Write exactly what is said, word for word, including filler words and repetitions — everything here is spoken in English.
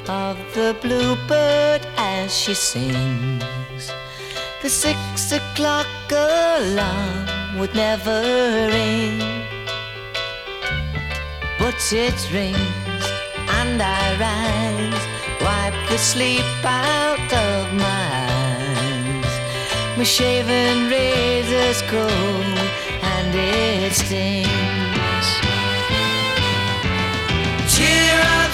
of the bluebird as she sings. The six o'clock alarm would never ring, but it rings and I rise, wipe the sleep out of my eyes. My shaven razor's cold and it stings. Cheer up,